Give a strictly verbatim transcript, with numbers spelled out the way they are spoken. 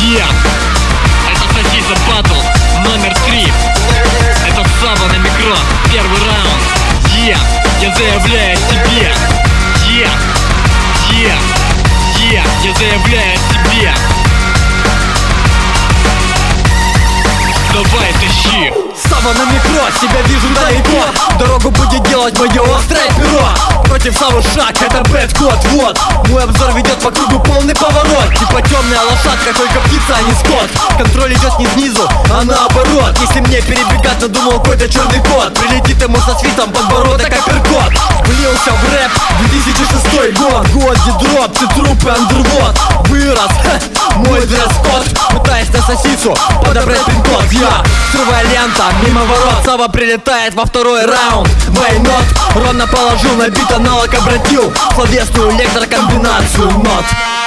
Yeah. Это Сосиса Батл номер три. Это Сава на микро, первый раунд. Yeah. Я заявляю о себе. Yeah. Yeah. Yeah. Я заявляю о себе. Давай, тащи. Сава на микро, себя вижу далеко. Дорогу будет делать мое острое перо. Против Савы шаг, это бэт-код, вот. Мой обзор ведет по кругу полный поворот. Типа темная лошадка, только птица, а не скот. Контроль идет не снизу, а наоборот. Если мне перебегать, надумал какой-то черный кот. Прилетит ему со свитом подбородок, апперкот. Влился в рэп, две тысячи шестой год. Год, где дроп, ты трупы, андервод. Вырос, ха, мой дресс-код. Пытаясь на сосису подобрать пин-код. Я, срывая лента, мимо ворот. Сава прилетает во второй раунд. Вайнот, ровно положил на бит, аналог обратил словесную электрокомбинацию нот.